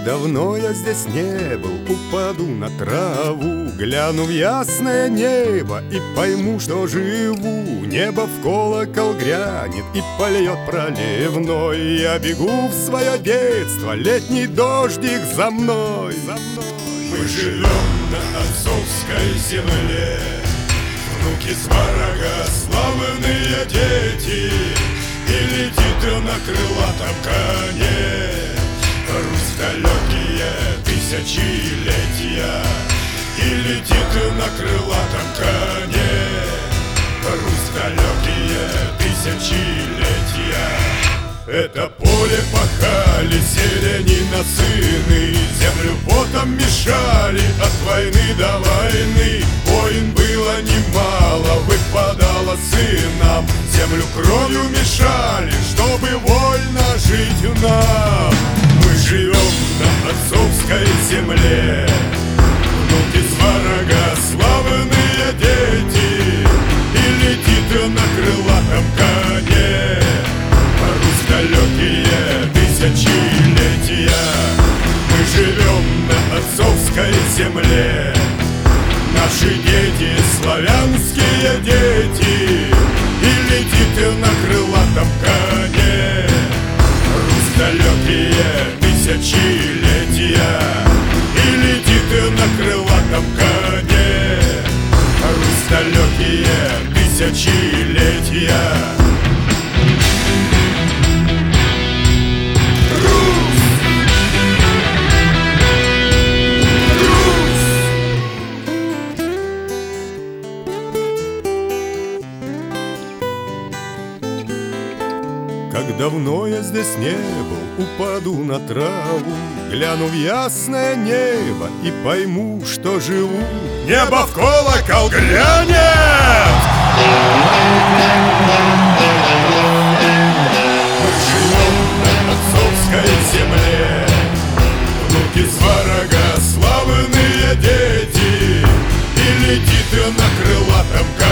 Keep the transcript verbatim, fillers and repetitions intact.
давно я здесь не был, упаду на траву, гляну в ясное небо и пойму, что живу. Небо в колокол грянет и польет проливной. Я бегу в свое детство, летний дождик за мной, за мной. Мы живем на отцовской земле, внуки сварога, славные дети, и летит на крылатом коне Русь далекие тысячелетия, и летит на крылатом коне Русь далекие тысячелетия. Это поле пахали селянина сыны, землю потом мешали от войны до войны. Войн было немало, выпадало сынам, землю кровью мешали, чтобы вольно жить нам. Мы живем на отцовской земле, внуки сварога, славные дети, и летит на крылатом коне Русь далекие тысячелетия. Мы живем на отцовской земле, наши дети, славянские дети, и летит на крылатом коне Русь далекие тысячелетия, и летит на крылатом коне Русь далекие тысячелетия. Как давно я здесь не был, упаду на траву, гляну в ясное небо и пойму, что живу. Небо в колокол грянет! Мы живем на отцовской земле, внуки сварога, славные дети, и летит на крылатом коне